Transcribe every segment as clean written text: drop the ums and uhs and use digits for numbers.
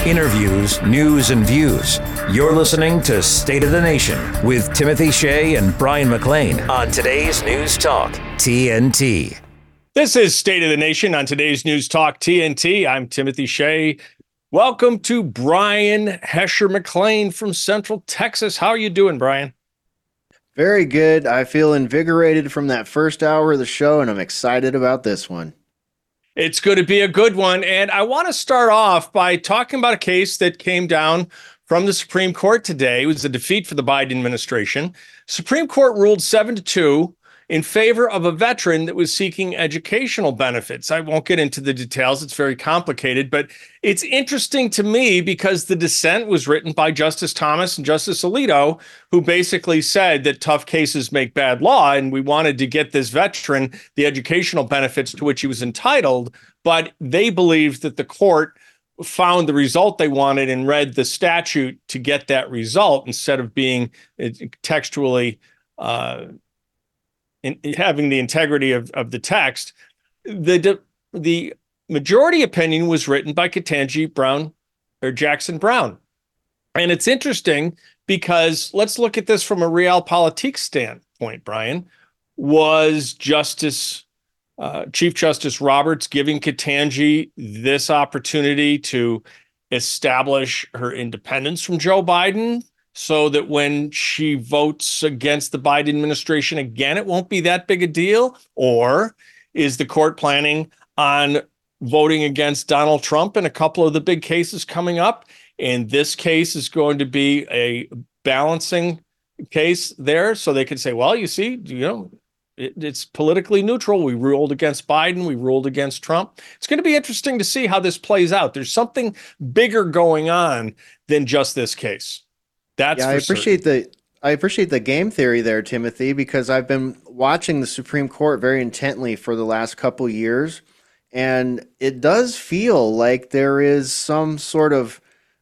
interviews, news, and views. You're listening to State of the Nation with Timothy Shea and Brian McLean on today's News Talk TNT. This is State of the Nation on today's News Talk TNT. I'm Timothy Shea. Welcome to Brian Hesher McLean from Central Texas. How are you doing, Brian? Very good. I feel invigorated from that first hour of the show, and I'm excited about this one. It's going to be a good one. And I want to start off by talking about a case that came down from the Supreme Court today. It was a defeat for the Biden administration. Supreme Court ruled 7-2 in favor of a veteran that was seeking educational benefits. I won't get into the details. It's very complicated, but it's interesting to me because the dissent was written by Justice Thomas and Justice Alito, who basically said that tough cases make bad law, and we wanted to get this veteran the educational benefits to which he was entitled, but they believed that the court found the result they wanted and read the statute to get that result instead of being textually in having the integrity of the text. The majority opinion was written by Ketanji Brown or Jackson Brown. And it's interesting because let's look at this from a realpolitik standpoint, Brian. Was Chief Justice Roberts giving Ketanji this opportunity to establish her independence from Joe Biden, so that when she votes against the Biden administration again, it won't be that big a deal? Or is the court planning on voting against Donald Trump in a couple of the big cases coming up? And this case is going to be a balancing case there. So they can say, well, you see, it's politically neutral. We ruled against Biden. We ruled against Trump. It's going to be interesting to see how this plays out. There's something bigger going on than just this case. I appreciate the game theory there, Timothy, because I've been watching the Supreme Court very intently for the last couple years, and it does feel like there is some sort of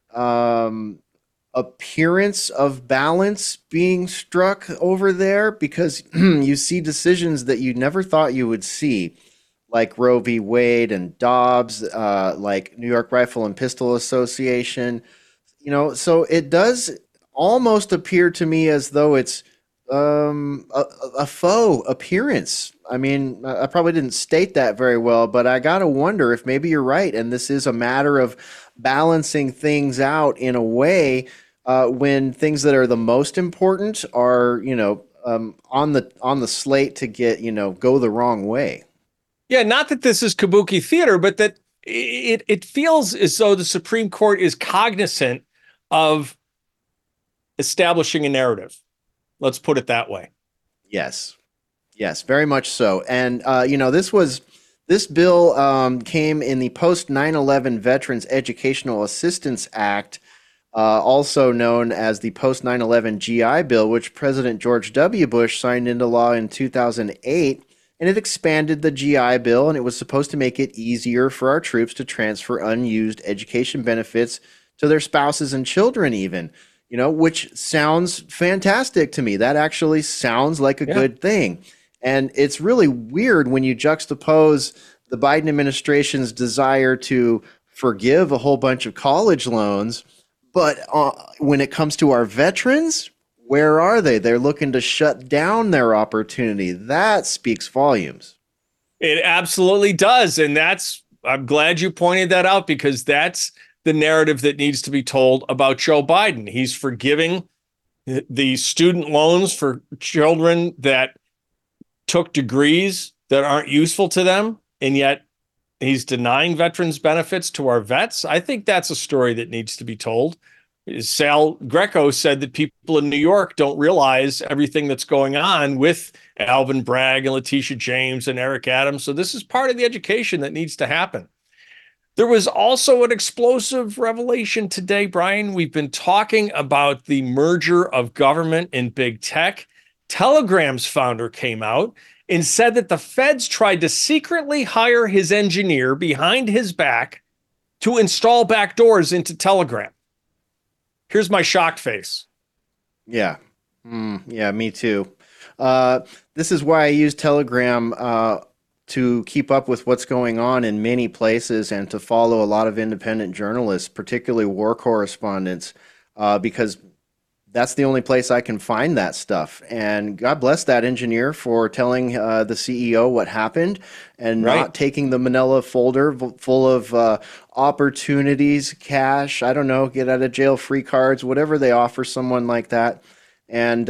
appearance of balance being struck over there, because you see decisions that you never thought you would see, like Roe v. Wade and Dobbs, like New York Rifle and Pistol Association. So it does almost appear to me as though it's a faux appearance. I mean, I probably didn't state that very well, but I got to wonder if maybe you're right, and this is a matter of balancing things out in a way when things that are the most important are, on the slate to get, go the wrong way. Yeah, not that this is kabuki theater, but that it feels as though the Supreme Court is cognizant of establishing a narrative. Let's put it that way. Yes, very much so. And, this bill came in the post 9/11 Veterans Educational Assistance Act, also known as the post 9/11 GI Bill, which President George W. Bush signed into law in 2008. And it expanded the GI Bill, and it was supposed to make it easier for our troops to transfer unused education benefits to their spouses and children even. Which sounds fantastic to me. That actually sounds like a good thing. And it's really weird when you juxtapose the Biden administration's desire to forgive a whole bunch of college loans, but when it comes to our veterans, where are they? They're looking to shut down their opportunity. That speaks volumes. It absolutely does. And I'm glad you pointed that out, because that's the narrative that needs to be told about Joe Biden. He's forgiving the student loans for children that took degrees that aren't useful to them, and yet he's denying veterans benefits to our vets. I think that's a story that needs to be told. Sal Greco said that people in New York don't realize everything that's going on with Alvin Bragg and Letitia James and Eric Adams. So this is part of the education that needs to happen. There was also an explosive revelation today, Brian. We've been talking about the merger of government and big tech. Telegram's founder came out and said that the feds tried to secretly hire his engineer behind his back to install backdoors into Telegram. Here's my shocked face. Yeah. Me too. This is why I use Telegram to keep up with what's going on in many places and to follow a lot of independent journalists, particularly war correspondents, because that's the only place I can find that stuff. And God bless that engineer for telling the CEO what happened and not taking the manila folder full of opportunities, cash, I don't know, get out of jail free cards, whatever they offer someone like that. And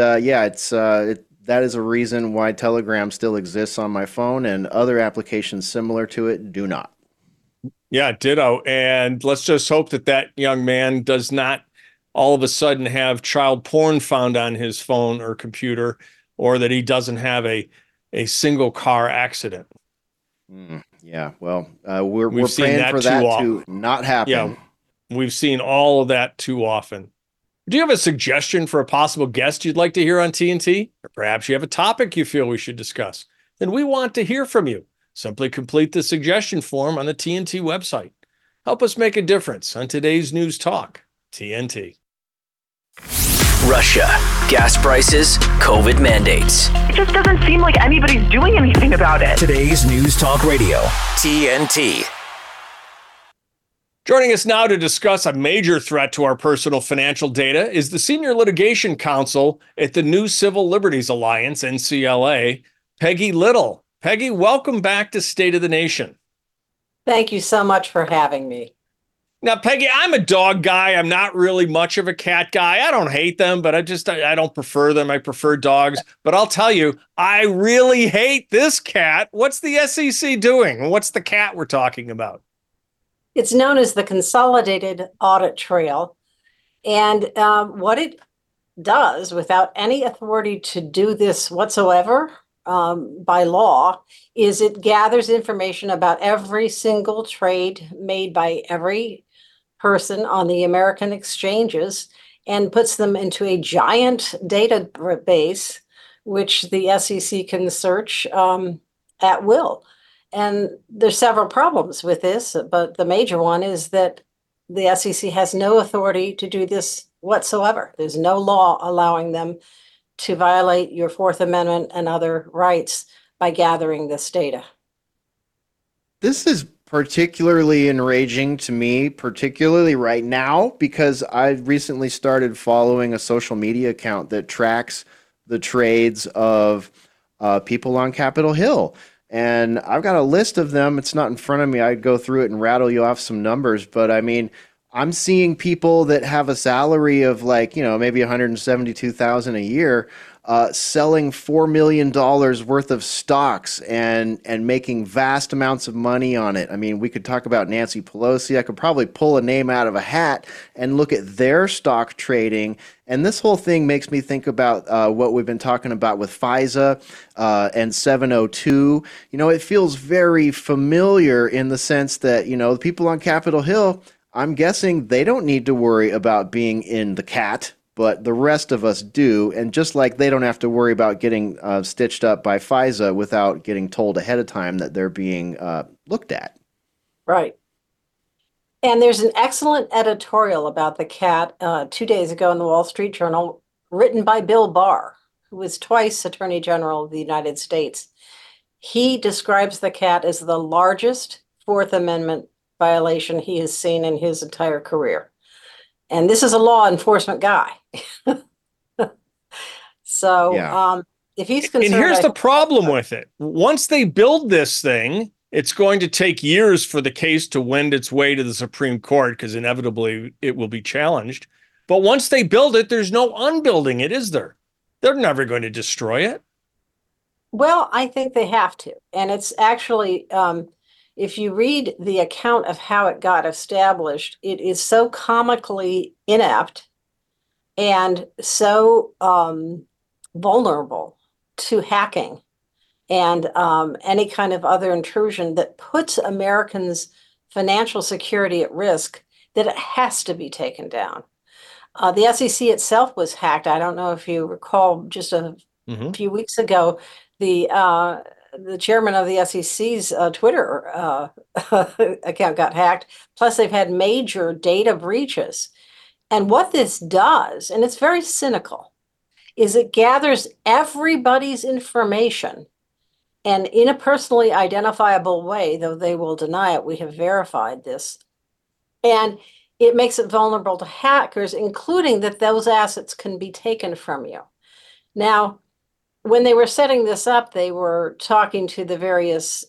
that is a reason why Telegram still exists on my phone, and other applications similar to it do not. Yeah, ditto. And let's just hope that that young man does not all of a sudden have child porn found on his phone or computer, or that he doesn't have a single car accident. Yeah, well, we're praying for that to not happen. Yeah, we've seen all of that too often. Do you have a suggestion for a possible guest you'd like to hear on TNT? Or perhaps you have a topic you feel we should discuss? Then we want to hear from you. Simply complete the suggestion form on the TNT website. Help us make a difference on today's News Talk, TNT. Russia, gas prices, COVID mandates. It just doesn't seem like anybody's doing anything about it. Today's News Talk Radio, TNT. Joining us now to discuss a major threat to our personal financial data is the Senior Litigation Counsel at the New Civil Liberties Alliance, NCLA, Peggy Little. Peggy, welcome back to State of the Nation. Thank you so much for having me. Now, Peggy, I'm a dog guy. I'm not really much of a cat guy. I don't hate them, but I don't prefer them. I prefer dogs. But I'll tell you, I really hate this cat. What's the SEC doing? What's the cat we're talking about? It's known as the Consolidated Audit Trail. And what it does, without any authority to do this whatsoever by law, is it gathers information about every single trade made by every person on the American exchanges and puts them into a giant database, which the SEC can search at will. And there's several problems with this, but the major one is that the SEC has no authority to do this whatsoever. There's no law allowing them to violate your Fourth Amendment and other rights by gathering this data. This is particularly enraging to me, particularly right now, because I recently started following a social media account that tracks the trades of people on Capitol Hill. And I've got a list of them. It's not in front of me. I'd go through it and rattle you off some numbers. But I mean, I'm seeing people that have a salary of maybe $172,000 a year, selling $4 million worth of stocks and making vast amounts of money on it. I mean, we could talk about Nancy Pelosi. I could probably pull a name out of a hat and look at their stock trading. And this whole thing makes me think about what we've been talking about with FISA and 702. It feels very familiar in the sense that, the people on Capitol Hill, I'm guessing they don't need to worry about being in the cat, but the rest of us do. And just like they don't have to worry about getting stitched up by FISA without getting told ahead of time that they're being looked at. Right. And there's an excellent editorial about the cat 2 days ago in the Wall Street Journal, written by Bill Barr, who was twice Attorney General of the United States. He describes the cat as the largest Fourth Amendment violation he has seen in his entire career. And this is a law enforcement guy. So yeah. If he's concerned... And here's the problem with it. Once they build this thing, it's going to take years for the case to wend its way to the Supreme Court, because inevitably it will be challenged. But once they build it, there's no unbuilding it, is there? They're never going to destroy it. Well, I think they have to. And it's actually... if you read the account of how it got established, it is so comically inept and so vulnerable to hacking and any kind of other intrusion that puts Americans' financial security at risk that it has to be taken down. The SEC itself was hacked. I don't know if you recall, just a few weeks ago, the chairman of the SEC's Twitter account got hacked. Plus, they've had major data breaches. And what this does, and it's very cynical, is it gathers everybody's information And in a personally identifiable way, though they will deny it, we have verified this. And it makes it vulnerable to hackers, including that those assets can be taken from you. Now, when they were setting this up, they were talking to the various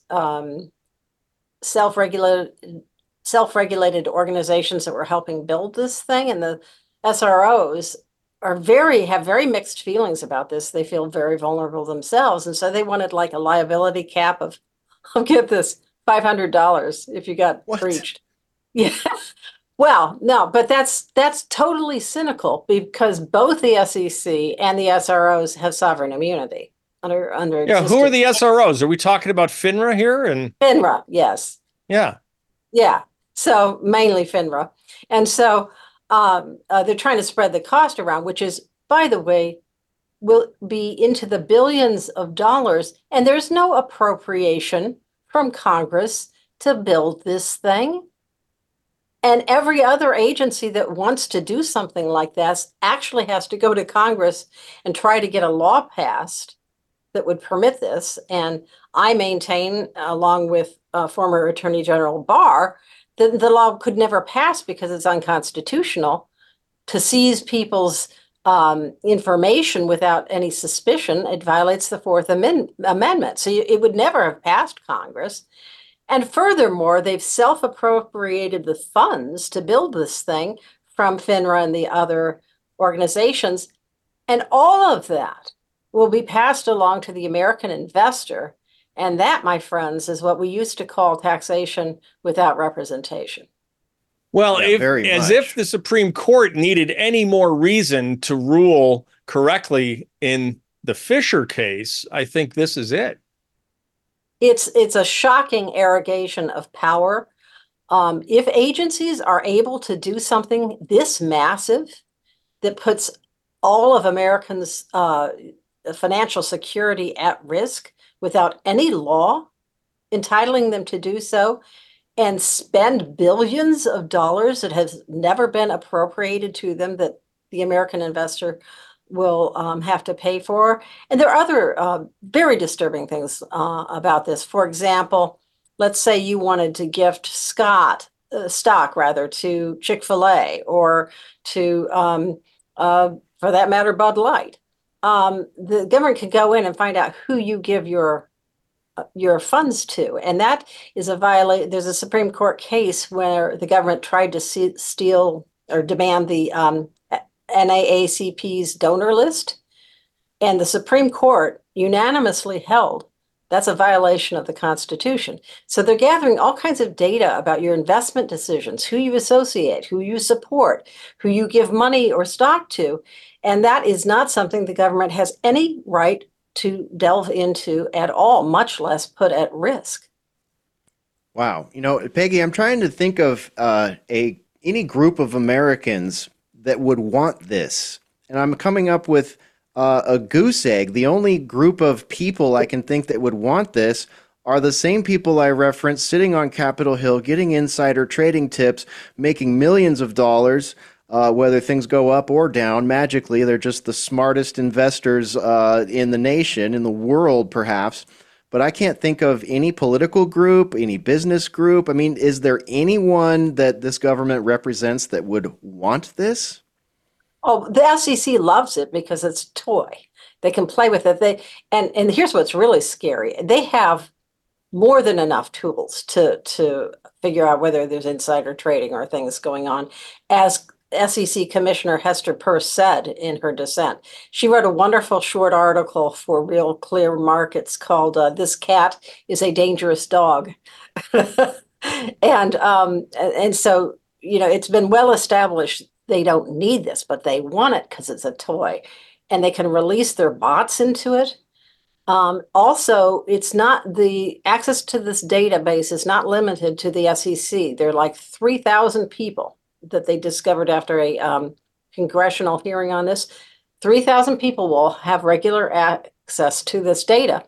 self-regulated organizations that were helping build this thing, and the SROs have very mixed feelings about this. They feel very vulnerable themselves, and so they wanted like a liability cap of, I'll get this, $500 if you got breached. Yeah. Well, no, but that's totally cynical, because both the SEC and the SROs have sovereign immunity under. Yeah, who are the SROs? Are we talking about FINRA here? And FINRA, yes. Yeah. Yeah. So mainly FINRA, and so they're trying to spread the cost around, which is, by the way, will be into the billions of dollars, and there's no appropriation from Congress to build this thing. And every other agency that wants to do something like this actually has to go to Congress and try to get a law passed that would permit this. And I maintain, along with former Attorney General Barr, that the law could never pass because it's unconstitutional to seize people's information without any suspicion. It violates the Fourth Amendment. So it would never have passed Congress. And furthermore, they've self-appropriated the funds to build this thing from FINRA and the other organizations. And all of that will be passed along to the American investor. And that, my friends, is what we used to call taxation without representation. Well, if the Supreme Court needed any more reason to rule correctly in the Fisher case, I think this is it. It's a shocking arrogation of power. If agencies are able to do something this massive that puts all of Americans' financial security at risk without any law entitling them to do so, and spend billions of dollars that has never been appropriated to them, that the American investor will have to pay for. And there are other very disturbing things about this. For example, let's say you wanted to gift stock to Chick-fil-A, or to, for that matter, Bud Light. The government could go in and find out who you give your funds to. And that is a violation. There's a Supreme Court case where the government tried to steal or demand the NAACP's donor list, and the Supreme Court unanimously held that's a violation of the Constitution. So they're gathering all kinds of data about your investment decisions, who you associate, who you support, who you give money or stock to, and that is not something the government has any right to delve into at all, much less put at risk. Wow. Peggy, I'm trying to think of any group of Americans that would want this. And I'm coming up with a goose egg. The only group of people I can think that would want this are the same people I referenced sitting on Capitol Hill, getting insider trading tips, making millions of dollars, whether things go up or down. Magically, they're just the smartest investors in the nation, in the world, perhaps. But I can't think of any political group, any business group. I mean, is there anyone that this government represents that would want this? Oh, the SEC loves it because it's a toy. They can play with it. And here's what's really scary. They have more than enough tools to figure out whether there's insider trading or things going on. As SEC Commissioner Hester Peirce said in her dissent, she wrote a wonderful short article for Real Clear Markets called "This Cat is a Dangerous Dog," and so it's been well established they don't need this, but they want it because it's a toy, and they can release their bots into it. Also, it's not, the access to this database is not limited to the SEC. There are like 3,000 people that they discovered after a congressional hearing on this. 3,000 people will have regular access to this data,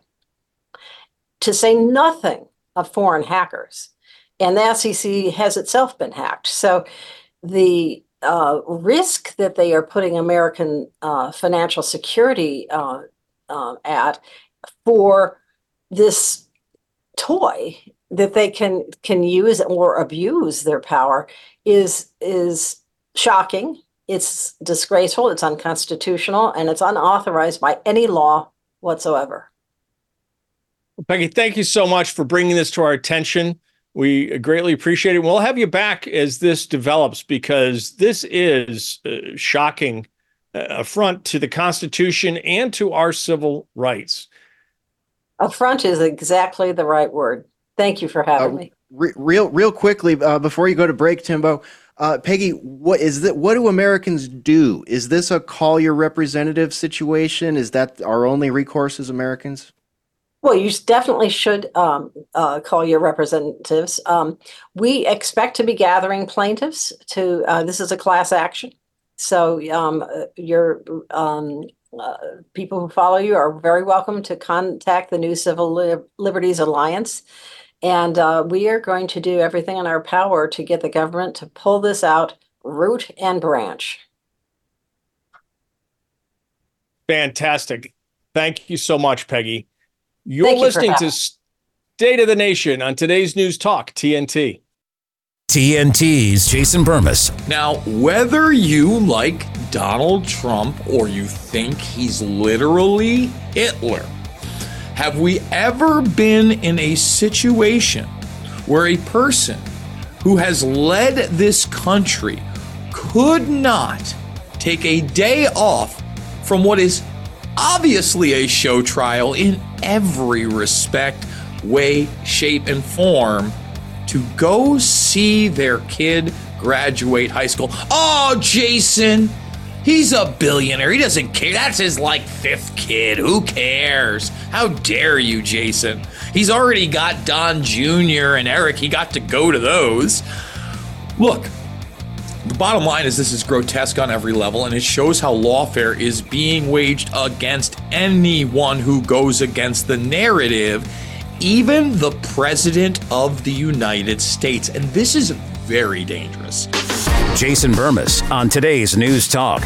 to say nothing of foreign hackers. And the SEC has itself been hacked. So the risk that they are putting American financial security at for this toy that they can use or abuse their power is shocking. It's disgraceful, it's unconstitutional, and it's unauthorized by any law whatsoever. Peggy, thank you so much for bringing this to our attention. We greatly appreciate it. We'll have you back as this develops, because this is a shocking affront to the Constitution and to our civil rights. Affront is exactly the right word. Thank you for having me. Real quickly, before you go to break, Timbo, Peggy, what is that? What do Americans do? Is this a call your representative situation? Is that our only recourse as Americans? Well, you definitely should call your representatives. We expect to be gathering plaintiffs to, this is a class action. So your people who follow you are very welcome to contact the New Civil Liberties Alliance. And we are going to do everything in our power to get the government to pull this out root and branch. Fantastic. Thank you so much, Peggy. You're listening to State of the Nation on today's News Talk, TNT. TNT's Jason Bermas. Now, whether you like Donald Trump or you think he's literally Hitler, have we ever been in a situation where a person who has led this country could not take a day off from what is obviously a show trial in every respect, way, shape, and form, to go see their kid graduate high school? Oh, Jason, he's a billionaire. He doesn't care. That's his fifth kid. Who cares? How dare you, Jason? He's already got Don Jr. and Eric. He got to go to those. Look, the bottom line is this is grotesque on every level, and it shows how lawfare is being waged against anyone who goes against the narrative, even the President of the United States. And this is very dangerous. Jason Bermas on today's News Talk,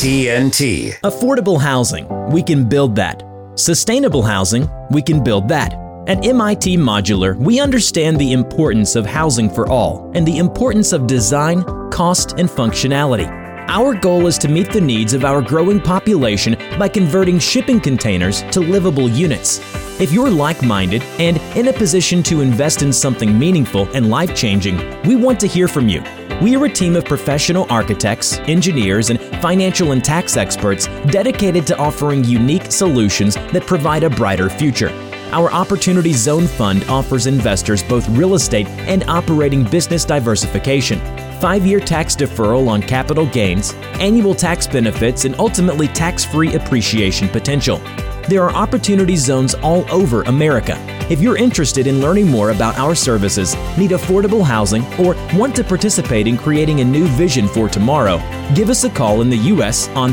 TNT. Affordable housing, we can build that. Sustainable housing, we can build that. At MIT Modular, we understand the importance of housing for all and the importance of design, cost, and functionality. Our goal is to meet the needs of our growing population by converting shipping containers to livable units. If you're like-minded and in a position to invest in something meaningful and life-changing, we want to hear from you. We are a team of professional architects, engineers, and financial and tax experts dedicated to offering unique solutions that provide a brighter future. Our Opportunity Zone Fund offers investors both real estate and operating business diversification, 5-year tax deferral on capital gains, annual tax benefits, and ultimately tax-free appreciation potential. There are opportunity zones all over America. If you're interested in learning more about our services, need affordable housing, or want to participate in creating a new vision for tomorrow, give us a call in the U.S. on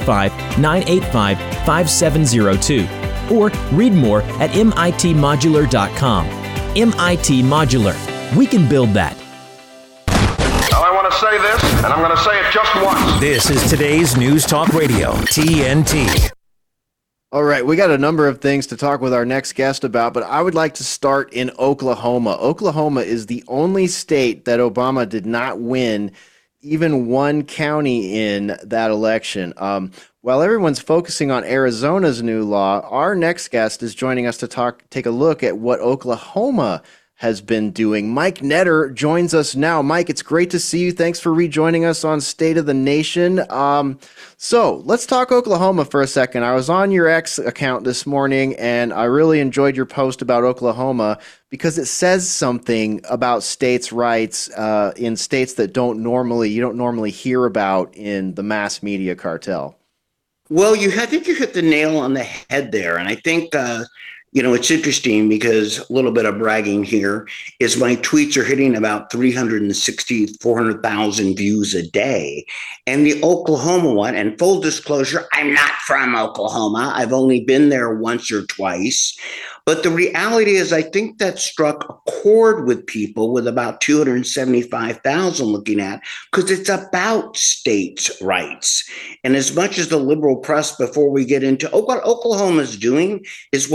385-985-5702. Or read more at mitmodular.com. MIT Modular. We can build that. Now I want to say this, and I'm going to say it just once. This is today's News Talk Radio, TNT. All right, we got a number of things to talk with our next guest about, but I would like to start in Oklahoma. Oklahoma is the only state that Obama did not win even one county in that election. While everyone's focusing on Arizona's new law, our next guest is joining us to take a look at what Oklahoma has been doing. Mike Netter joins us now. Mike, it's great to see you. Thanks for rejoining us on State of the Nation. So let's talk Oklahoma for a second. I was on your X account this morning, and I really enjoyed your post about Oklahoma because it says something about states' rights in states that you don't normally hear about in the mass media cartel. Well, I think you hit the nail on the head there, and I think it's interesting because a little bit of bragging here is my tweets are hitting about 400,000 views a day. And the Oklahoma one, and full disclosure, I'm not from Oklahoma. I've only been there once or twice. But the reality is I think that struck a chord with people with about 275,000 looking at, because it's about states' rights. And as much as the liberal press, before we get into what Oklahoma is doing, is what states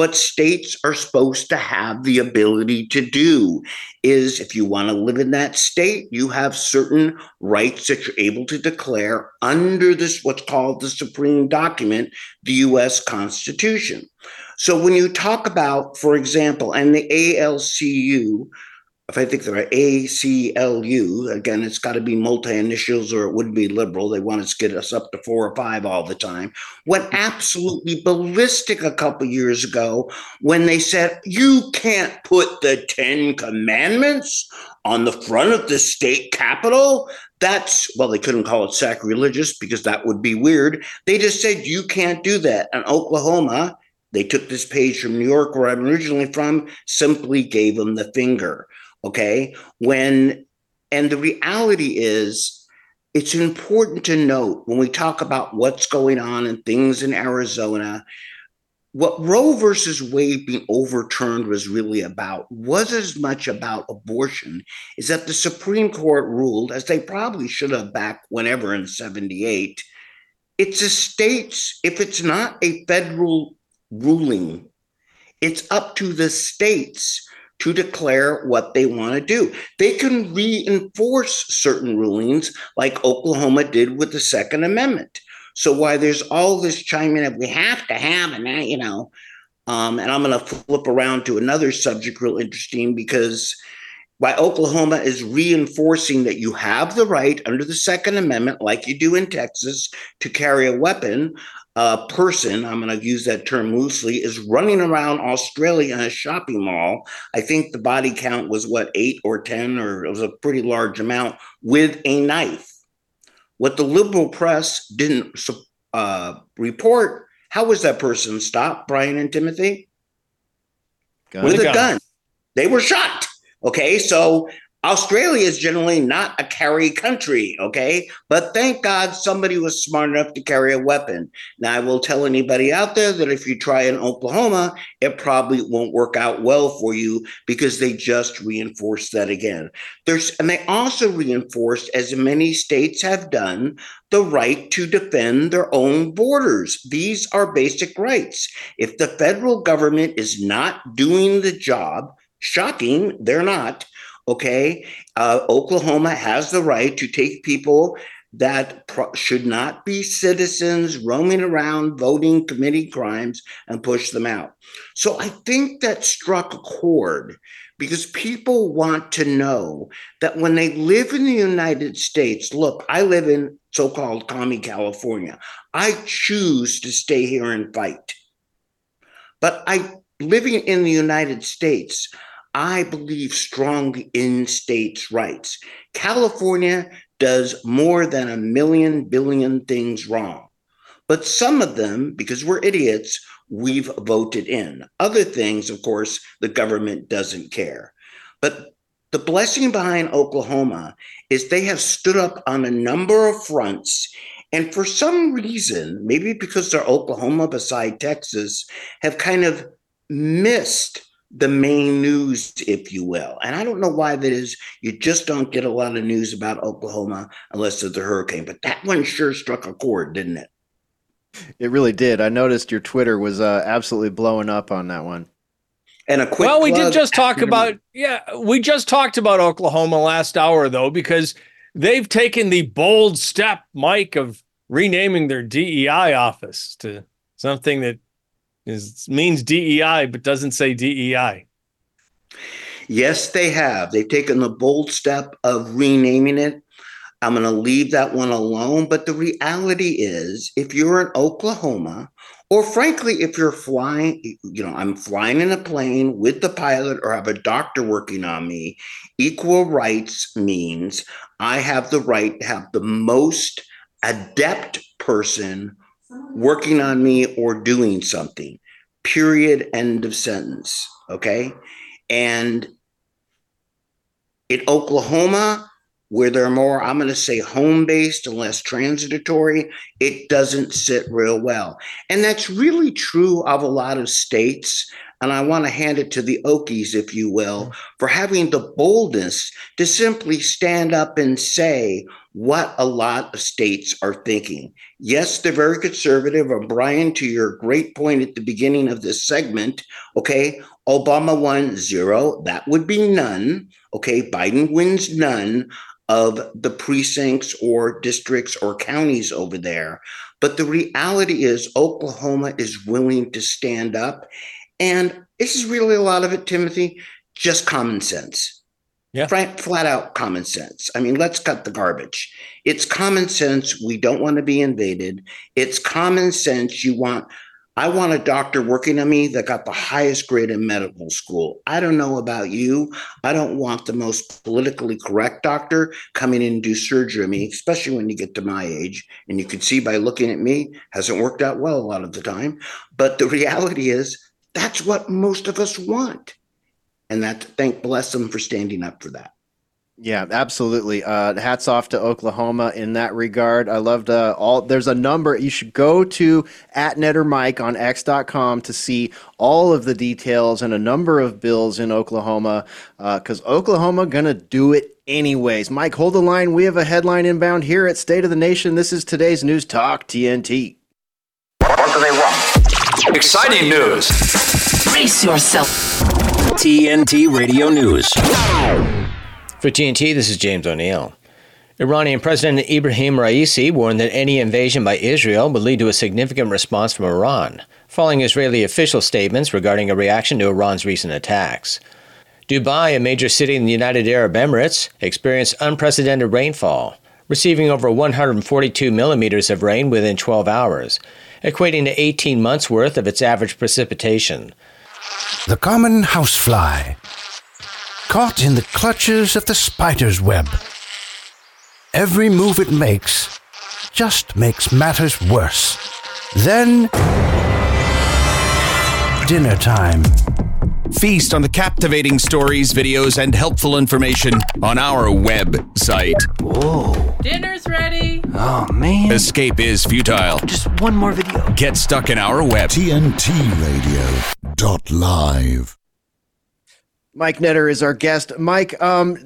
states are supposed to have the ability to do is if you want to live in that state, you have certain rights that you're able to declare under this, what's called the supreme document, the U.S. Constitution. So when you talk about, for example, and the ALCU, if I think they're ACLU, again, it's got to be multi-initials or it wouldn't be liberal. They want to get us up to 4 or 5 all the time. Went absolutely ballistic a couple years ago when they said, you can't put the 10 Commandments on the front of the state capitol. Well, they couldn't call it sacrilegious because that would be weird. They just said, you can't do that. And Oklahoma, they took this page from New York, where I'm originally from, simply gave them the finger. Okay, and the reality is, it's important to note when we talk about what's going on and things in Arizona, what Roe versus Wade being overturned was really about was as much about abortion, is that the Supreme Court ruled, as they probably should have back whenever in 78, it's a state's, if it's not a federal ruling, it's up to the states to declare what they want to do. They can reinforce certain rulings like Oklahoma did with the Second Amendment. So why there's all this chiming up, we have to have, and that, and I'm going to flip around to another subject real interesting, because why Oklahoma is reinforcing that you have the right under the Second Amendment, like you do in Texas, to carry a weapon. A person, I'm going to use that term loosely, is running around Australia in a shopping mall. I think the body count was 8 or 10, or it was a pretty large amount, with a knife. What the liberal press didn't report, how was that person stopped, Brian and Timothy? With a gun. They were shot. Okay, so Australia is generally not a carry country, okay? But thank God somebody was smart enough to carry a weapon. Now, I will tell anybody out there that if you try in Oklahoma, it probably won't work out well for you, because they just reinforced that again. And they also reinforced, as many states have done, the right to defend their own borders. These are basic rights. If the federal government is not doing the job, shocking, they're not, okay, Oklahoma has the right to take people that should not be citizens roaming around, voting, committing crimes, and push them out. So I think that struck a chord, because people want to know that when they live in the United States, look, I live in so-called commie California. I choose to stay here and fight. But living in the United States, I believe strongly in states' rights. California does more than 1 billion things wrong. But some of them, because we're idiots, we've voted in. Other things, of course, the government doesn't care. But the blessing behind Oklahoma is they have stood up on a number of fronts. And for some reason, maybe because they're Oklahoma beside Texas, have kind of missed the main news, if you will. And I don't know why that is. You just don't get a lot of news about Oklahoma unless there's a hurricane. But that one sure struck a chord, didn't it? It really did. I noticed your Twitter was absolutely blowing up on that one. And a quick we did just talk about, we just talked about Oklahoma last hour, though, because they've taken the bold step, Mike, of renaming their DEI office to something that means DEI, but doesn't say DEI. Yes, they have. They've taken the bold step of renaming it. I'm going to leave that one alone. But the reality is, if you're in Oklahoma, or frankly, if you're flying, I'm flying in a plane with the pilot or have a doctor working on me, equal rights means I have the right to have the most adept person working on me or doing something, period, end of sentence, okay? And in Oklahoma, where they're more, I'm going to say, home-based and less transitory, it doesn't sit real well. And that's really true of a lot of states. And I want to hand it to the Okies, if you will, for having the boldness to simply stand up and say what a lot of states are thinking. Yes, they're very conservative. And Brian, to your great point at the beginning of this segment, okay, Obama won 0. That would be none. Okay, Biden wins none of the precincts or districts or counties over there. But the reality is Oklahoma is willing to stand up. And this is really a lot of it, Timothy, just common sense. Yeah. Flat out common sense. I mean, let's cut the garbage. It's common sense. We don't want to be invaded. It's common sense. I want a doctor working on me that got the highest grade in medical school. I don't know about you. I don't want the most politically correct doctor coming in and do surgery on me, especially when you get to my age. And you can see by looking at me, hasn't worked out well a lot of the time. But the reality is that's what most of us want. And thank bless them for standing up for that. Yeah, absolutely. Hats off to Oklahoma in that regard. I loved there's a number. You should go to @NetterMike on X.com to see all of the details and a number of bills in Oklahoma, because Oklahoma going to do it anyways. Mike, hold the line. We have a headline inbound here at State of the Nation. This is today's News Talk, TNT. What do they want? Exciting news. Brace yourself. TNT Radio News. For TNT, this is James O'Neill. Iranian President Ibrahim Raisi warned that any invasion by Israel would lead to a significant response from Iran, following Israeli official statements regarding a reaction to Iran's recent attacks. Dubai, a major city in the United Arab Emirates, experienced unprecedented rainfall, receiving over 142 millimeters of rain within 12 hours, equating to 18 months' worth of its average precipitation. The common housefly, caught in the clutches of the spider's web. Every move it makes just makes matters worse. Then, dinner time. Feast on the captivating stories, videos, and helpful information on our website. Whoa. Dinner's ready. Oh, man. Escape is futile. Just one more video. Get stuck in our web. TNTRadio.live. Mike Netter is our guest. Mike,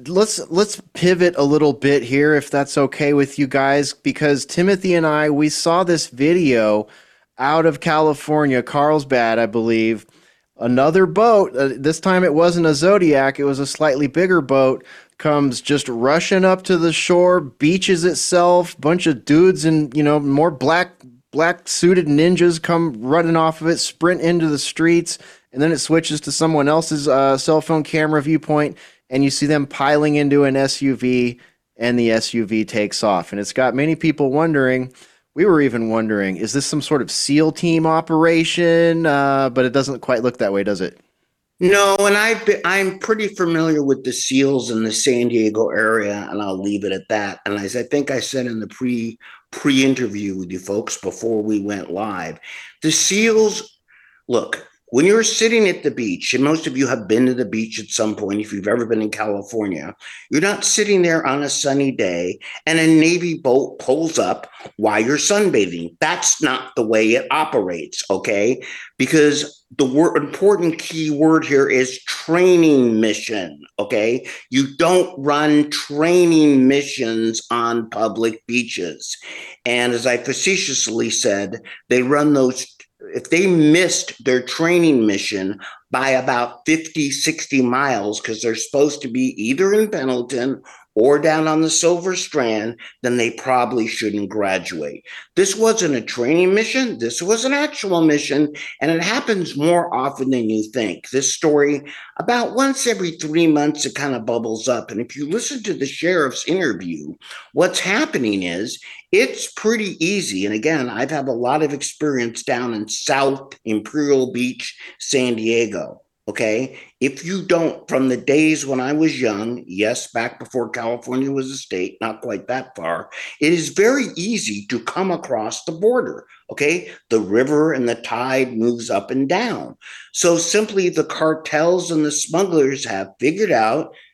let's pivot a little bit here, if that's okay with you guys, because Timothy and we saw this video out of California, Carlsbad, I believe. Another boat, this time it wasn't a Zodiac, it was a slightly bigger boat, comes just rushing up to the shore, beaches itself, bunch of dudes and, more black suited ninjas come running off of it, sprint into the streets. And then it switches to someone else's cell phone camera viewpoint, and you see them piling into an SUV, and the SUV takes off. And it's got many people wondering, we were even wondering, is this some sort of SEAL team operation? But it doesn't quite look that way, does it? No, and I'm pretty familiar with the SEALs in the San Diego area, and I'll leave it at that. And as I think I said in the pre-interview with you folks before we went live, the SEALs, look, when you're sitting at the beach, and most of you have been to the beach at some point, if you've ever been in California, you're not sitting there on a sunny day and a Navy boat pulls up while you're sunbathing. That's not the way it operates, okay? Because the important key word here is training mission, okay? You don't run training missions on public beaches. And as I facetiously said, they run those. If they missed their training mission by about 50, 60 miles, because they're supposed to be either in Pendleton or down on the Silver Strand, then they probably shouldn't graduate. This wasn't a training mission. This was an actual mission, and it happens more often than you think. This story, about once every 3 months, it kind of bubbles up. And if you listen to the sheriff's interview, what's happening is it's pretty easy. And again, I've had a lot of experience down in South Imperial Beach, San Diego. Okay, if you don't, from the days when I was young, yes, back before California was a state, not quite that far, it is very easy to come across the border. Okay, the river and the tide moves up and down. So simply the cartels and the smugglers have figured out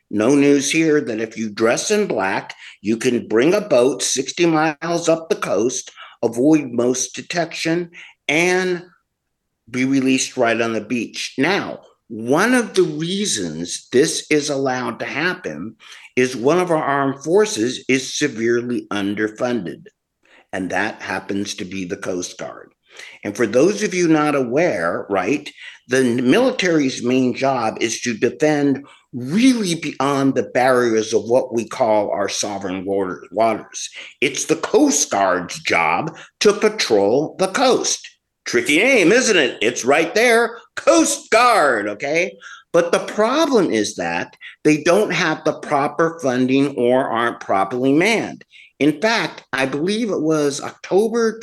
No news here that if you dress in black, you can bring a boat 60 miles up the coast, avoid most detection, and be released right on the beach. Now, one of the reasons this is allowed to happen is one of our armed forces is severely underfunded, and that happens to be the Coast Guard. And for those of you not aware, right, the military's main job is to defend really beyond the barriers of what we call our sovereign waters. It's the Coast Guard's job to patrol the coast. Tricky name, isn't it? It's right there, Coast Guard, okay? But the problem is that they don't have the proper funding or aren't properly manned. In fact, I believe it was October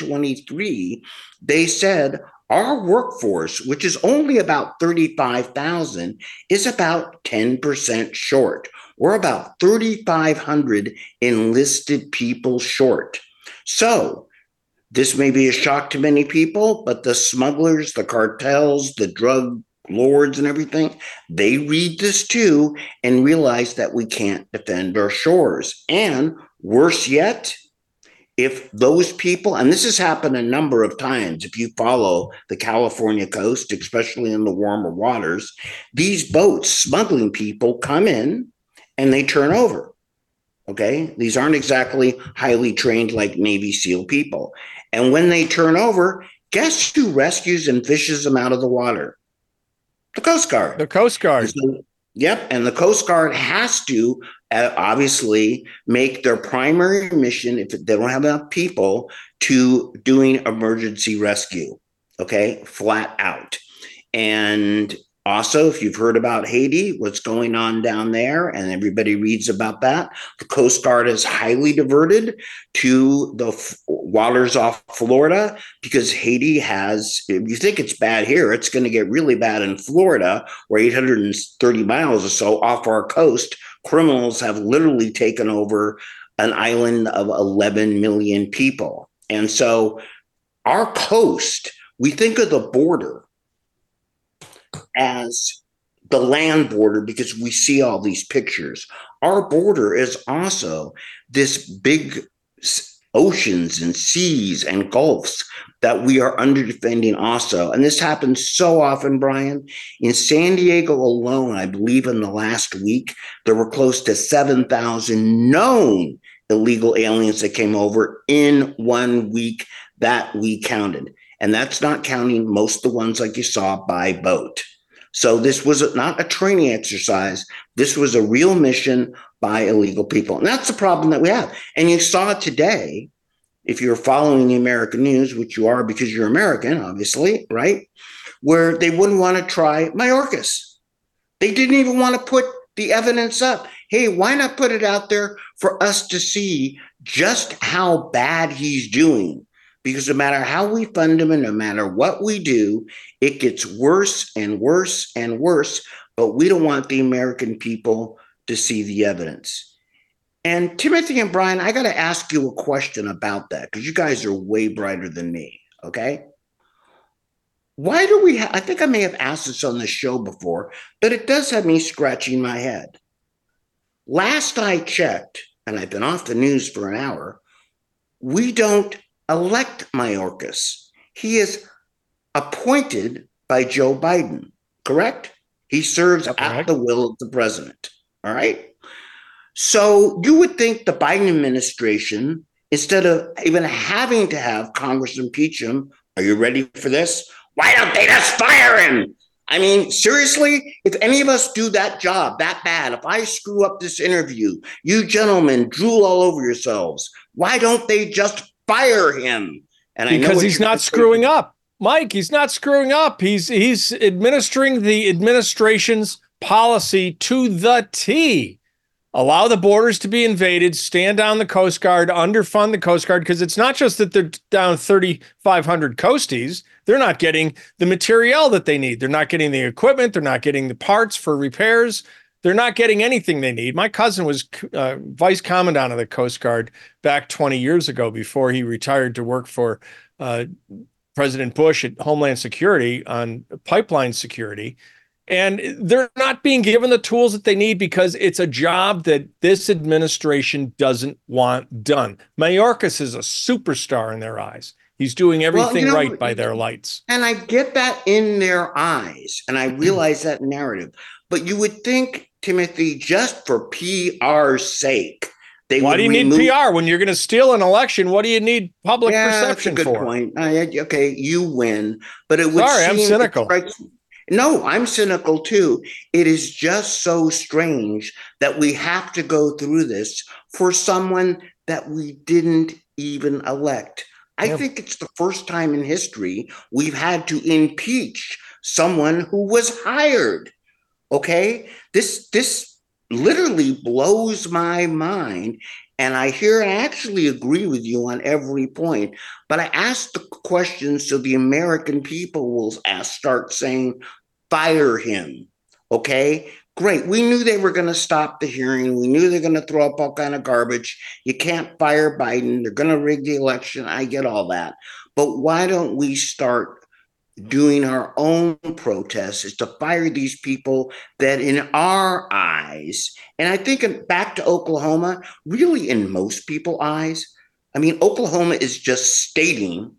2023, they said our workforce, which is only about 35,000, is about 10% short. We're about 3,500 enlisted people short. So this may be a shock to many people, but the smugglers, the cartels, the drug lords and everything, they read this too and realize that we can't defend our shores. And worse yet, if those people, and this has happened a number of times, if you follow the California coast, especially in the warmer waters, these boats smuggling people come in and they turn over. Okay, these aren't exactly highly trained like Navy SEAL people. And when they turn over, guess who rescues and fishes them out of the water? The Coast Guard. The Coast Guard. So, yep, and the Coast Guard has to obviously make their primary mission, if they don't have enough people, to doing emergency rescue, okay, flat out. And also, if you've heard about Haiti, what's going on down there, and everybody reads about that, the Coast Guard is highly diverted to the waters off Florida because Haiti has, if you think it's bad here, it's going to get really bad in Florida, where 830 miles or so off our coast, criminals have literally taken over an island of 11 million people. And so our coast, we think of the border as the land border because we see all these pictures. Our border is also this big oceans and seas and gulfs that we are under defending also. And this happens so often, Brian. In San Diego alone, I believe in the last week, there were close to 7,000 known illegal aliens that came over in 1 week that we counted. And that's not counting most of the ones like you saw by boat. So this was not a training exercise. This was a real mission by illegal people. And that's the problem that we have. And you saw it today, if you're following the American news, which you are because you're American, obviously, right? Where they wouldn't want to try Mayorkas. They didn't even want to put the evidence up. Hey, why not put it out there for us to see just how bad he's doing? Because no matter how we fund him and no matter what we do, it gets worse and worse and worse. But we don't want the American people to see the evidence. And Timothy and Brian, I got to ask you a question about that because you guys are way brighter than me, okay? Why do we I think I may have asked this on the show before, but it does have me scratching my head. Last I checked, and I've been off the news for an hour, we don't elect Mayorkas. He is appointed by Joe Biden, correct? He serves at the will of the president, all right? So you would think the Biden administration, instead of even having to have Congress impeach him, are you ready for this? Why don't they just fire him? I mean, seriously, if any of us do that job that bad, if I screw up this interview, you gentlemen drool all over yourselves. Why don't they just fire him? And because he's not screwing up, Mike. He's not screwing up. He's administering the administration's policy to the T. Allow the borders to be invaded, stand down the Coast Guard, underfund the Coast Guard, because it's not just that they're down 3,500 coasties. They're not getting the materiel that they need. They're not getting the equipment. They're not getting the parts for repairs. They're not getting anything they need. My cousin was vice commandant of the Coast Guard back 20 years ago before he retired to work for President Bush at Homeland Security on pipeline security. And they're not being given the tools that they need because it's a job that this administration doesn't want done. Mayorkas is a superstar in their eyes. He's doing everything right by their lights. And I get that in their eyes, and I realize that narrative. But you would think, Timothy, just for PR's sake, why do you need PR when you're going to steal an election? What do you need public perception for? That's a good point. Okay, you win, but it would. Sorry, I'm cynical. No, I'm cynical too. It is just so strange that we have to go through this for someone that we didn't even elect. I think it's the first time in history we've had to impeach someone who was hired. Okay, this literally blows my mind. And I hear and actually agree with you on every point. But I ask the question so the American people will start saying, fire him. Okay, great. We knew they were going to stop the hearing. We knew they're going to throw up all kind of garbage. You can't fire Biden. They're going to rig the election. I get all that. But why don't we start doing our own protests is to fire these people that in our eyes, and I think back to Oklahoma, really in most people's eyes, I mean, Oklahoma is just stating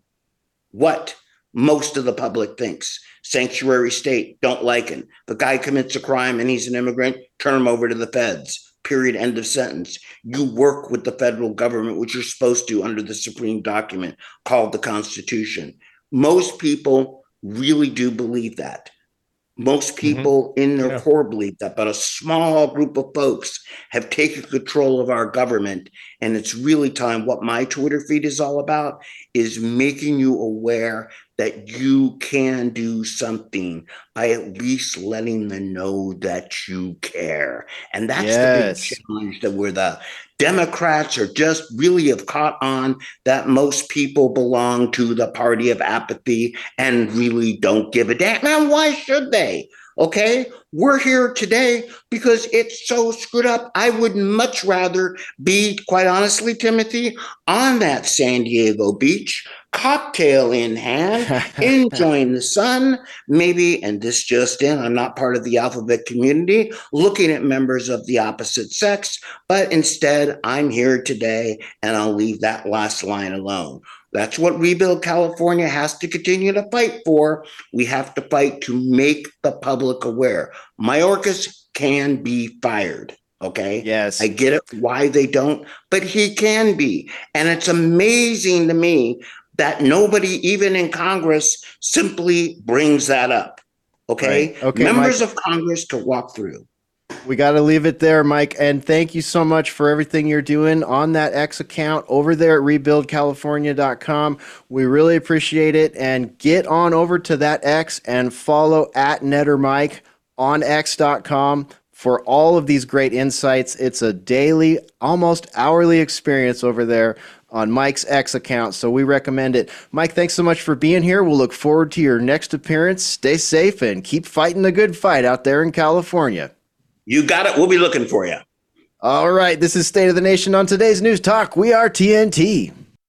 what most of the public thinks. Sanctuary state, don't like him. The guy commits a crime and he's an immigrant, turn him over to the feds. Period, end of sentence. You work with the federal government, which you're supposed to under the supreme document called the Constitution. Most people really do believe that. Most people in their core believe that, but a small group of folks have taken control of our government. And it's really time. What my Twitter feed is all about is making you aware that you can do something by at least letting them know that you care. And that's the big challenge that the Democrats are just really have caught on that most people belong to the party of apathy and really don't give a damn. And why should they? Okay, we're here today because it's so screwed up. I would much rather be, quite honestly, Timothy, on that San Diego beach, cocktail in hand, enjoying the sun, maybe, and this just in, I'm not part of the alphabet community, looking at members of the opposite sex, but instead I'm here today and I'll leave that last line alone. That's what Rebuild California has to continue to fight for. We have to fight to make the public aware. Mayorkas can be fired. Okay. Yes. I get it why they don't, but he can be. And it's amazing to me that nobody, even in Congress, simply brings that up. Okay. Right. Okay, members Mike, of Congress to walk through. We got to leave it there, Mike. And thank you so much for everything you're doing on that X account over there at rebuildcalifornia.com. We really appreciate it. And get on over to that X and follow at NetterMike on X.com for all of these great insights. It's a daily, almost hourly experience over there on Mike's X account, so we recommend it. Mike, thanks so much for being here. We'll look forward to your next appearance. Stay safe and keep fighting the good fight out there in California. You got it. We'll be looking for you. All right, this is State of the Nation on today's News Talk. We are TNT.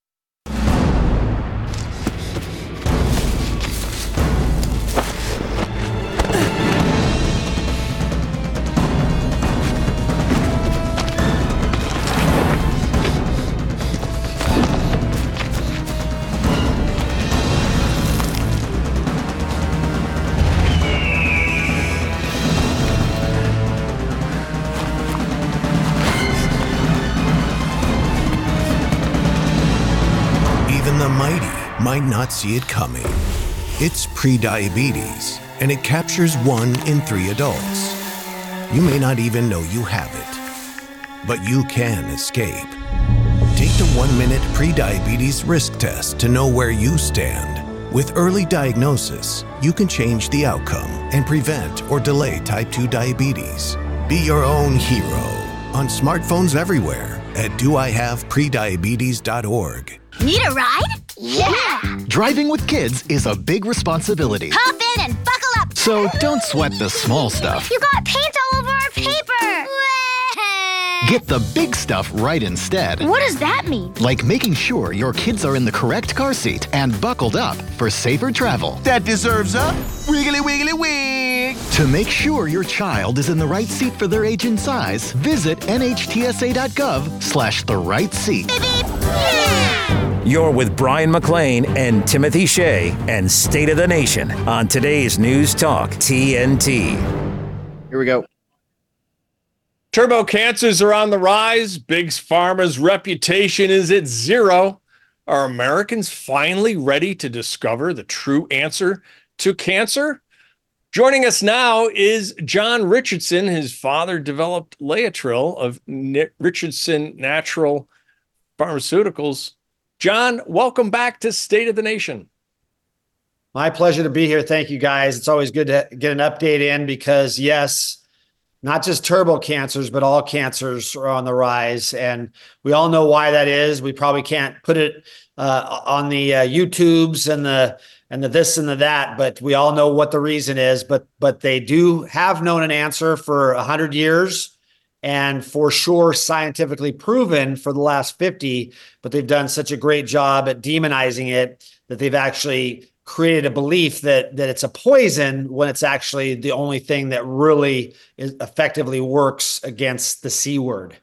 Might not see it coming. It's prediabetes, and it captures 1 in 3 adults. You may not even know you have it, but you can escape. Take the 1-minute prediabetes risk test to know where you stand. With early diagnosis, you can change the outcome and prevent or delay type 2 diabetes. Be your own hero on smartphones everywhere at doihaveprediabetes.org. Need a ride? Yeah! Driving with kids is a big responsibility. Hop in and buckle up! So don't sweat the small stuff. You got paint all over our paper! Get the big stuff right instead. What does that mean? Like making sure your kids are in the correct car seat and buckled up for safer travel. That deserves a wiggly wiggly wing! big. To make sure your child is in the right seat for their age and size, visit nhtsa.gov/the right seat. You're with Brian McLean and Timothy Shea and State of the Nation on today's News Talk TNT. Here we go. Turbo cancers are on the rise. Big Pharma's reputation is at zero. Are Americans finally ready to discover the true answer to cancer? Joining us now is John Richardson. His father developed Laetrile of Richardson Natural Pharmaceuticals. John, welcome back to State of the Nation. My pleasure to be here. Thank you, guys. It's always good to get an update in because, yes, not just turbo cancers, but all cancers are on the rise. And we all know why that is. We probably can't put it on the YouTubes and the this and the that, but we all know what the reason is. But they do have known an answer for 100 years. And for sure, scientifically proven for the last 50, but they've done such a great job at demonizing it that they've actually created a belief that it's a poison when it's actually the only thing that really effectively works against the C word.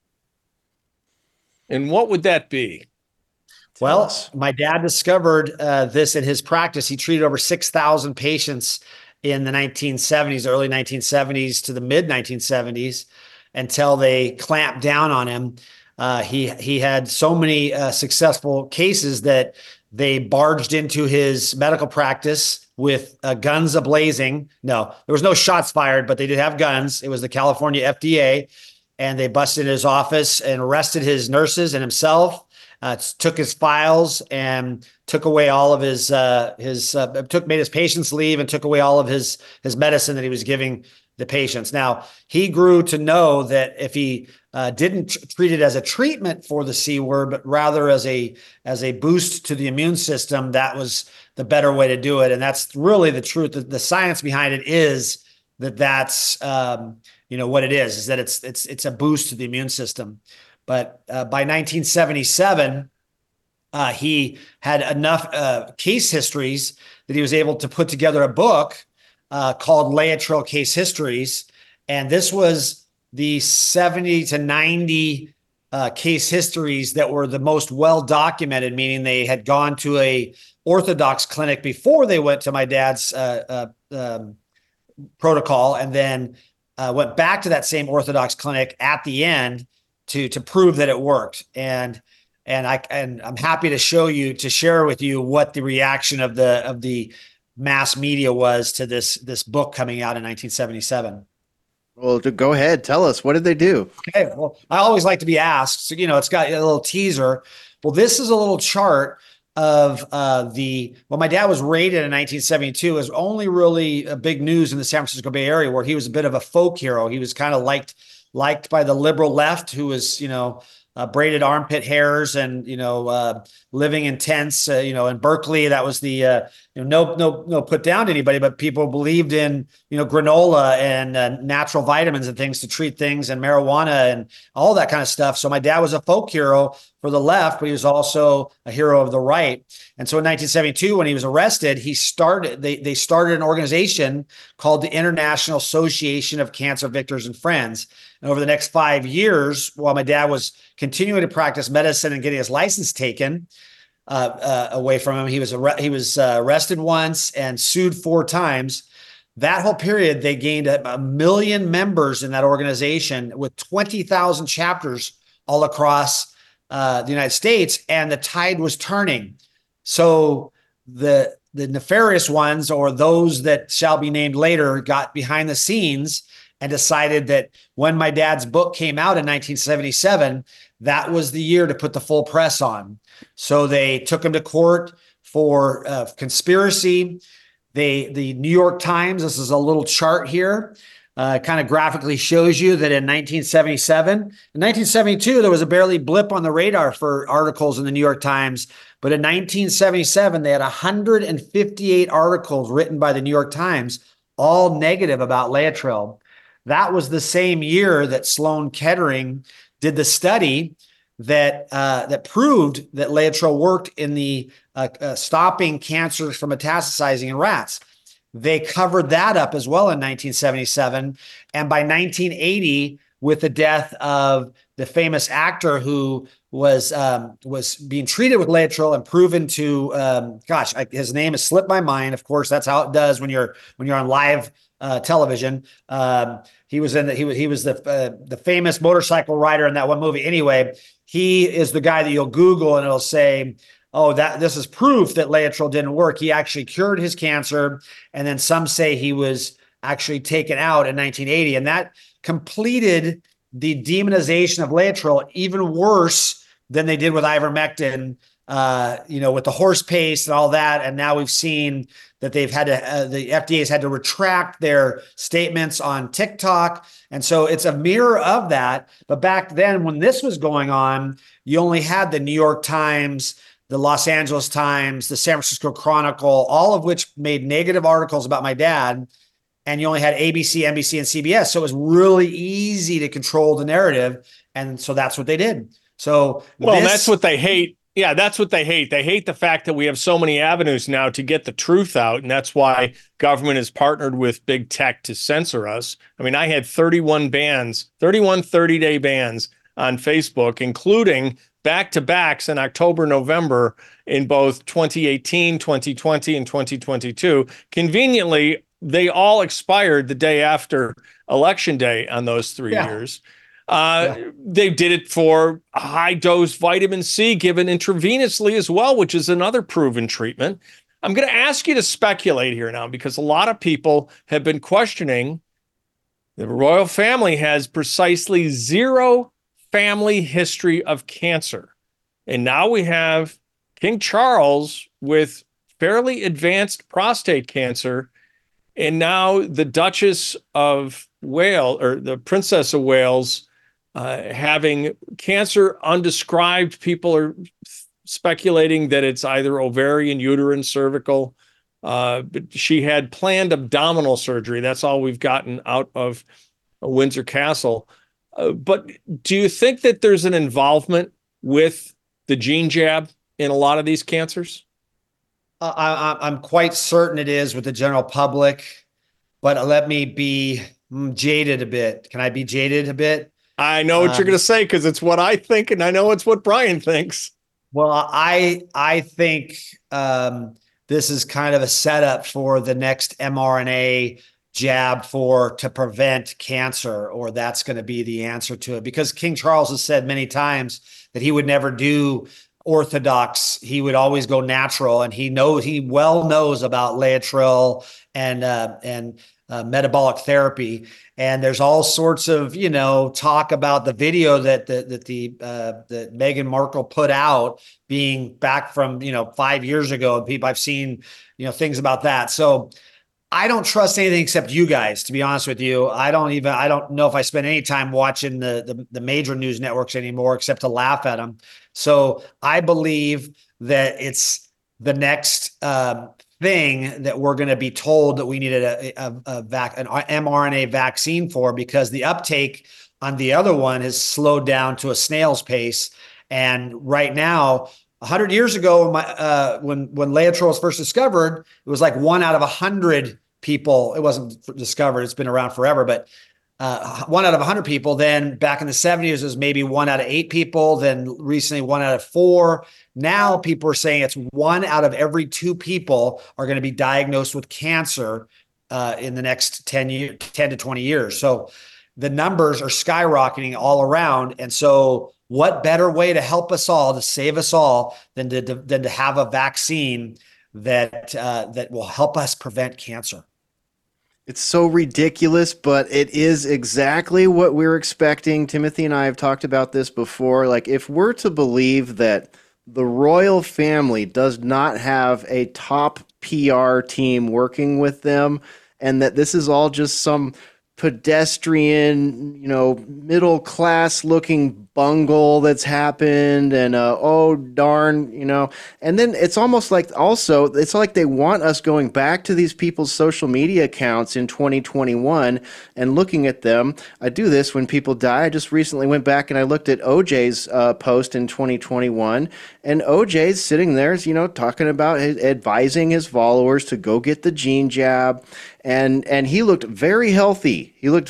And what would that be? Well, my dad discovered this in his practice. He treated over 6,000 patients in the 1970s, early 1970s to the mid 1970s. Until they clamped down on him. He had so many successful cases that they barged into his medical practice with guns a-blazing. No, there was no shots fired, but they did have guns. It was the California FDA, and they busted his office and arrested his nurses and himself, took his files and took away all of his made his patients leave and took away all of his medicine that he was giving the patients. Now, he grew to know that if he didn't treat it as a treatment for the C word, but rather as a boost to the immune system, that was the better way to do it. And that's really the truth. The science behind it is that's what it is that it's a boost to the immune system. But by 1977, he had enough case histories that he was able to put together a book called Laetrile Case Histories. And this was the 70 to 90 case histories that were the most well-documented, meaning they had gone to a Orthodox clinic before they went to my dad's protocol, and then went back to that same Orthodox clinic at the end to prove that it worked. And I'm happy to share with you what the reaction of the mass media was to this book coming out in 1977. Well, go ahead. Tell us, what did they do? Okay. Well, I always like to be asked. So, it's got a little teaser. Well, this is a little chart of my dad was raided in 1972 as only really a big news in the San Francisco Bay Area, where he was a bit of a folk hero. He was kind of liked by the liberal left, who was, braided armpit hairs and, living in tents, in Berkeley. That was the, no put down to anybody, but people believed in, granola and natural vitamins and things to treat things, and marijuana and all that kind of stuff. So my dad was a folk hero for the left, but he was also a hero of the right. And so in 1972, when he was arrested, they started an organization called the International Association of Cancer Victims and Friends. And over the next 5 years, while my dad was continuing to practice medicine and getting his license taken away from him, he was arrested once and sued 4 times. That whole period, they gained 1 million members in that organization with 20,000 chapters all across the United States, and the tide was turning. So the nefarious ones, or those that shall be named later, got behind the scenes and decided that when my dad's book came out in 1977, that was the year to put the full press on. So they took him to court for conspiracy. The New York Times, this is a little chart here, kind of graphically shows you that in 1977, in 1972, there was a barely blip on the radar for articles in the New York Times. But in 1977, they had 158 articles written by the New York Times, all negative about Laetrile. That was the same year that Sloan Kettering did the study that proved that Laetrile worked in the stopping cancers from metastasizing in rats. they covered that up as well in 1977. And by 1980, with the death of the famous actor who was being treated with Laetrile and proven to, his name has slipped my mind. Of course, that's how it does when you're on live television. He was the famous motorcycle rider in that one movie. Anyway, he is the guy that you'll Google and it'll say, oh, this is proof that Laetrile didn't work. He actually cured his cancer. And then some say he was actually taken out in 1980. And that completed the demonization of Laetrile even worse than they did with ivermectin, with the horse paste and all that. And now we've seen that they've had to, the FDA has had to retract their statements on TikTok. And so it's a mirror of that. But back then, when this was going on, you only had the New York Times, the Los Angeles Times, the San Francisco Chronicle, all of which made negative articles about my dad. And you only had ABC, NBC, and CBS. So it was really easy to control the narrative. And so that's what they did. So that's what they hate. Yeah, that's what they hate. They hate the fact that we have so many avenues now to get the truth out. And that's why government has partnered with big tech to censor us. I mean, I had 31 bans, 31 30-day bans on Facebook, including back-to-backs in October, November in both 2018, 2020, and 2022. Conveniently, they all expired the day after Election Day on those 3 years. They did it for high-dose vitamin C given intravenously as well, which is another proven treatment. I'm going to ask you to speculate here now because a lot of people have been questioning the royal family has precisely zero family history of cancer. And now we have King Charles with fairly advanced prostate cancer. And now the Duchess of Wales, or the Princess of Wales, having cancer undescribed. People are speculating that it's either ovarian, uterine, cervical. But she had planned abdominal surgery. That's all we've gotten out of Windsor Castle. But do you think that there's an involvement with the gene jab in a lot of these cancers? I'm quite certain it is with the general public, but let me be jaded a bit. Can I be jaded a bit? I know what you're going to say because it's what I think, and I know it's what Brian thinks. Well, I think this is kind of a setup for the next mRNA jab to prevent cancer, or that's going to be the answer to it. Because King Charles has said many times that he would never do orthodox. He would always go natural, and he well knows about Laetrile and metabolic therapy. And there's all sorts of, talk about the video that Meghan Markle put out being back from, 5 years ago. And people, I've seen, things about that. So I don't trust anything except you guys, to be honest with you. I don't know if I spend any time watching the major news networks anymore, except to laugh at them. So I believe that it's the next thing that we're going to be told that we needed an mRNA vaccine for, because the uptake on the other one has slowed down to a snail's pace. And right now, 100 years ago, when Laetrile was first discovered, it was like 1 out of 100 people. It wasn't discovered; it's been around forever, but 1 out of 100 people. Then back in the 70s, it was maybe 1 out of 8 people. Then recently, 1 out of 4. Now people are saying it's 1 out of every 2 people are going to be diagnosed with cancer in the next 10 to 20 years. So the numbers are skyrocketing all around. And so what better way to help us all, to save us all, than to have a vaccine that will help us prevent cancer? It's so ridiculous, but it is exactly what we're expecting. Timothy and I have talked about this before. Like, if we're to believe that the royal family does not have a top PR team working with them, and that this is all just some pedestrian, middle class looking bungle that's happened, and oh darn, and then it's almost like it's like they want us going back to these people's social media accounts in 2021 and looking at them. I do this when people die. I just recently went back and I looked at OJ's post in 2021, and OJ's sitting there, talking about advising his followers to go get the gene jab. And he looked very healthy.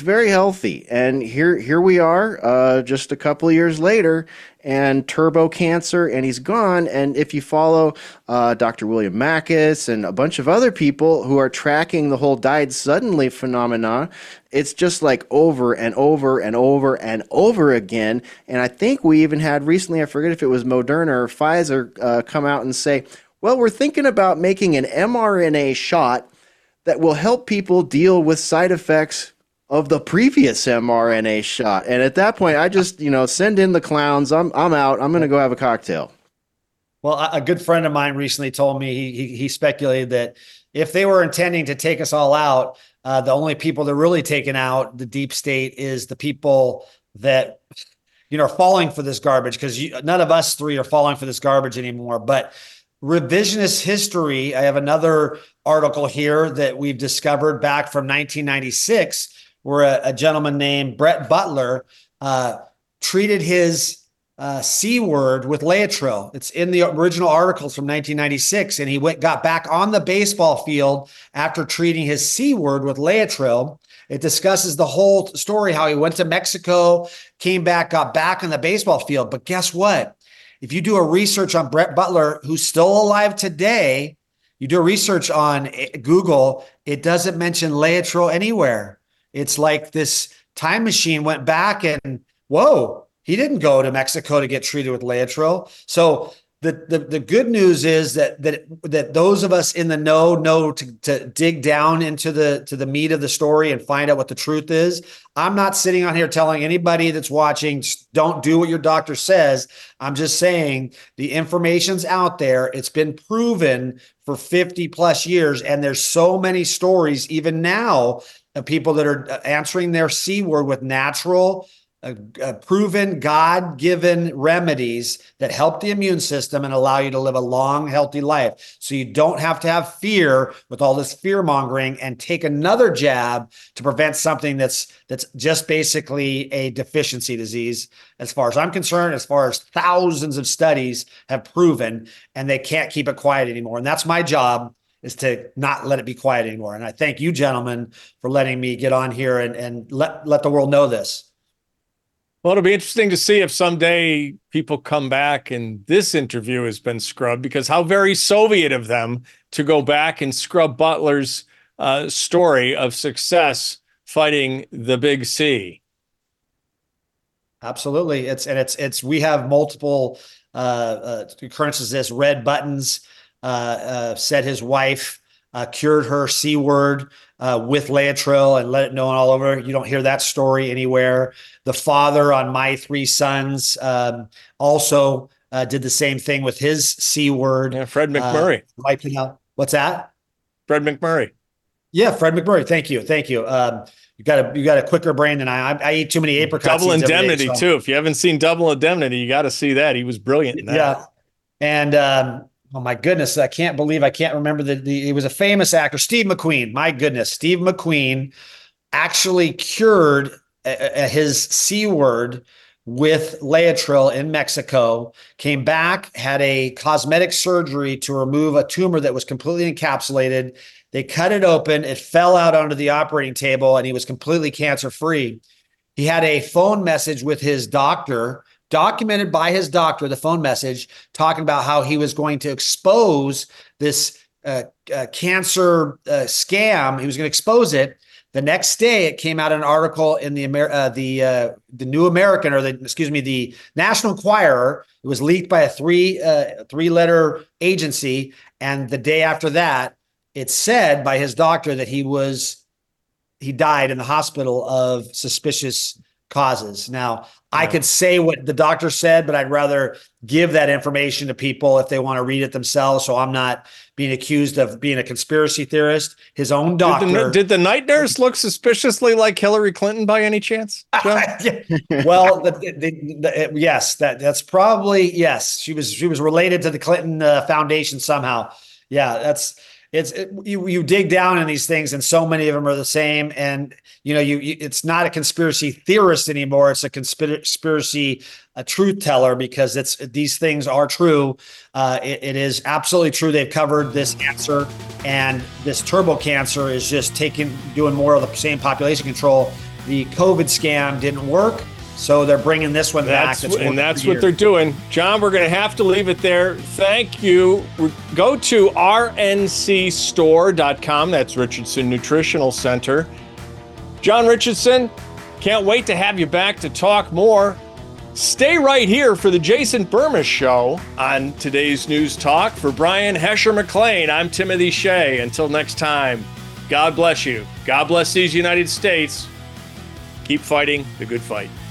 And here we are, just a couple of years later, and turbo cancer, and he's gone. And if you follow Dr. William Makis and a bunch of other people who are tracking the whole died suddenly phenomena, it's just like over and over and over and over again. And I think we even had recently, I forget if it was Moderna or Pfizer, come out and say, well, we're thinking about making an mRNA shot that will help people deal with side effects of the previous mRNA shot. And at that point, I just, send in the clowns. I'm out. I'm going to go have a cocktail. Well, a good friend of mine recently told me he speculated that if they were intending to take us all out, the only people they're really taking out, the deep state, is the people that, are falling for this garbage, because none of us three are falling for this garbage anymore. But revisionist history, I have another article here that we've discovered back from 1996, where a gentleman named Brett Butler treated his C word with Laetrile. It's in the original articles from 1996, and he got back on the baseball field after treating his C word with Laetrile. It discusses the whole story, how he went to Mexico, came back, got back on the baseball field. But guess what? If you do a research on Brett Butler, who's still alive today, you do a research on Google, it doesn't mention Laetrile anywhere. It's like this time machine went back and, whoa, he didn't go to Mexico to get treated with Laetrile. So the good news is that those of us in the know to dig down into the meat of the story and find out what the truth is. I'm not sitting on here telling anybody that's watching, don't do what your doctor says. I'm just saying the information's out there. It's been proven for 50 plus years. And there's so many stories, even now, of people that are answering their C word with natural, proven God-given remedies that help the immune system and allow you to live a long, healthy life. So you don't have to have fear with all this fear-mongering and take another jab to prevent something that's just basically a deficiency disease, as far as I'm concerned, as far as thousands of studies have proven, and they can't keep it quiet anymore. And that's my job, is to not let it be quiet anymore. And I thank you, gentlemen, for letting me get on here and let the world know this. Well, it'll be interesting to see if someday people come back and this interview has been scrubbed, because how very Soviet of them to go back and scrub Butler's story of success fighting the big C. Absolutely. We have multiple occurrences. This Red Buttons said his wife cured her C word with Laetrile and let it known all over. You don't hear that story anywhere. The father on My Three Sons also did the same thing with his C word. Yeah, Fred McMurray. Wiping out. What's that? Fred McMurray. Yeah, Fred McMurray. Thank you. You got a quicker brain than I eat too many apricot Double seeds every day, Indemnity too. If you haven't seen Double Indemnity, you got to see that. He was brilliant in that. Yeah. And oh my goodness, I can't remember he was a famous actor, Steve McQueen. My goodness, Steve McQueen actually cured his C word with Laetrile in Mexico, came back, had a cosmetic surgery to remove a tumor that was completely encapsulated. They cut it open, it fell out onto the operating table, and he was completely cancer-free. He had a phone message with his doctor, documented by his doctor, the phone message, talking about how he was going to expose this cancer scam. He was going to expose it. The next day, it came out an article in the New American, the National Enquirer. It was leaked by a three-letter agency, and the day after that, it said by his doctor that he died in the hospital of suspicious causes. Now, I could say what the doctor said, but I'd rather give that information to people if they want to read it themselves. So I'm not being accused of being a conspiracy theorist. His own doctor. Did the night nurse look suspiciously like Hillary Clinton by any chance? Well, yes, that's probably, yes. She was related to the Clinton Foundation somehow. Yeah, you dig down in these things, and so many of them are the same. And it's not a conspiracy theorist anymore; it's a conspiracy truth teller, because these things are true. It is absolutely true. They've covered this cancer, and this turbo cancer is just doing more of the same population control. The COVID scam didn't work, so they're bringing this one back. That's what they're doing. John, we're going to have to leave it there. Thank you. Go to rncstore.com. That's Richardson Nutritional Center. John Richardson, can't wait to have you back to talk more. Stay right here for the Jason Burmis Show on today's News Talk. For Brian Hesher McLean, I'm Timothy Shea. Until next time, God bless you. God bless these United States. Keep fighting the good fight.